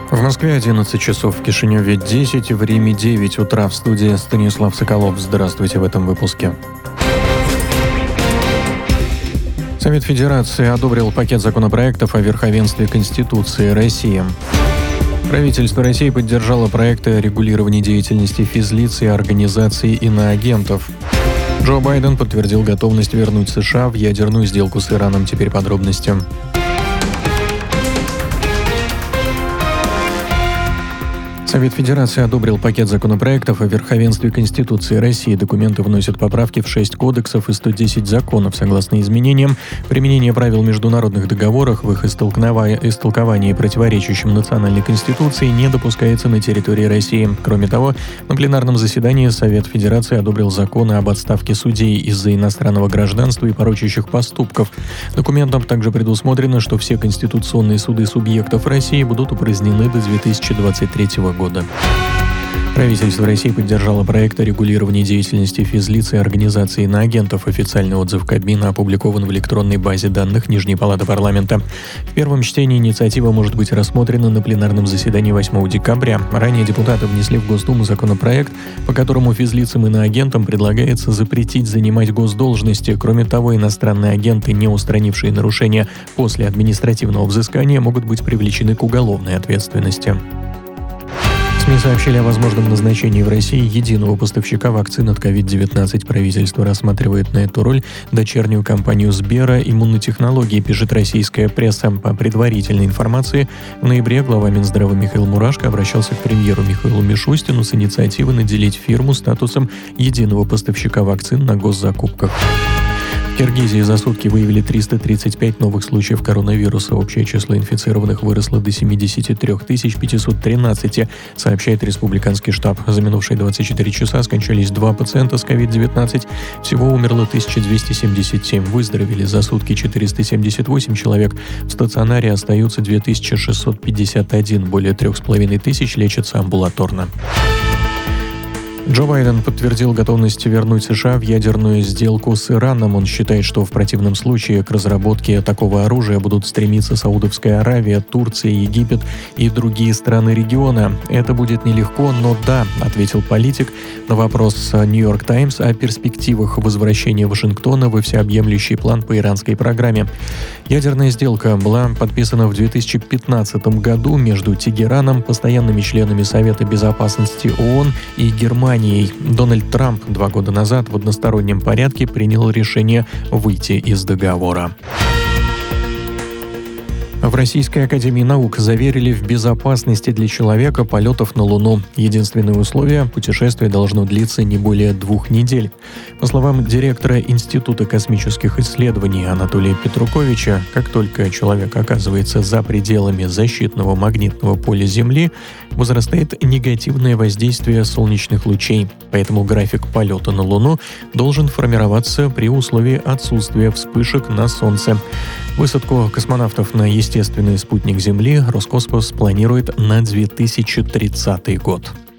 В Москве 11 часов, в Кишиневе 10, в Риме 9 утра. В студии Станислав Соколов. Здравствуйте в этом выпуске. Совет Федерации одобрил пакет законопроектов о верховенстве Конституции России. Правительство России поддержало проекты о регулировании деятельности физлиц и организаций иноагентов. Джо Байден подтвердил готовность вернуть США в ядерную сделку с Ираном. Теперь подробности. Совет Федерации одобрил пакет законопроектов о верховенстве Конституции России. Документы вносят поправки в 6 кодексов и 110 законов. Согласно изменениям, применение правил международных договоров в их истолковании, противоречащим национальной конституции, не допускается на территории России. Кроме того, на пленарном заседании Совет Федерации одобрил законы об отставке судей из-за иностранного гражданства и порочащих поступков. Документом также предусмотрено, что все конституционные суды субъектов России будут упразднены до 2023 года. Правительство России поддержало проект о регулировании деятельности физлиц и организаций иноагентов. Официальный отзыв Кабмина опубликован в электронной базе данных Нижней палаты парламента. В первом чтении инициатива может быть рассмотрена на пленарном заседании 8 декабря. Ранее депутаты внесли в Госдуму законопроект, по которому физлицам и иноагентам предлагается запретить занимать госдолжности. Кроме того, иностранные агенты, не устранившие нарушения после административного взыскания, могут быть привлечены к уголовной ответственности. СМИ сообщили о возможном назначении в России единого поставщика вакцин от COVID-19. Правительство рассматривает на эту роль дочернюю компанию Сбера «Иммунотехнологии», пишет российская пресса. По предварительной информации, в ноябре глава Минздрава Михаил Мурашко обращался к премьеру Михаилу Мишустину с инициативой наделить фирму статусом единого поставщика вакцин на госзакупках. В Киргизии за сутки выявили 335 новых случаев коронавируса. Общее число инфицированных выросло до 73 513, сообщает республиканский штаб. За минувшие 24 часа скончались 2 пациента с COVID-19. Всего умерло 1277. Выздоровели за сутки 478 человек. В стационаре остаются 2651. Более 3500 лечатся амбулаторно. Джо Байден подтвердил готовность вернуть США в ядерную сделку с Ираном. Он считает, что в противном случае к разработке такого оружия будут стремиться Саудовская Аравия, Турция, Египет и другие страны региона. Это будет нелегко, но да, ответил политик на вопрос «Нью-Йорк Таймс» о перспективах возвращения Вашингтона во всеобъемлющий план по иранской программе. Ядерная сделка была подписана в 2015 году между Тегераном, постоянными членами Совета Безопасности ООН и Германией. Дональд Трамп 2 года назад в одностороннем порядке принял решение выйти из договора. В Российской академии наук заверили в безопасности для человека полетов на Луну. Единственное условие – путешествие должно длиться не более 2 недель. По словам директора Института космических исследований Анатолия Петруковича, как только человек оказывается за пределами защитного магнитного поля Земли, возрастает негативное воздействие солнечных лучей. Поэтому график полета на Луну должен формироваться при условии отсутствия вспышек на Солнце. Высадку космонавтов на естественный спутник Земли Роскосмос планирует на 2030 год.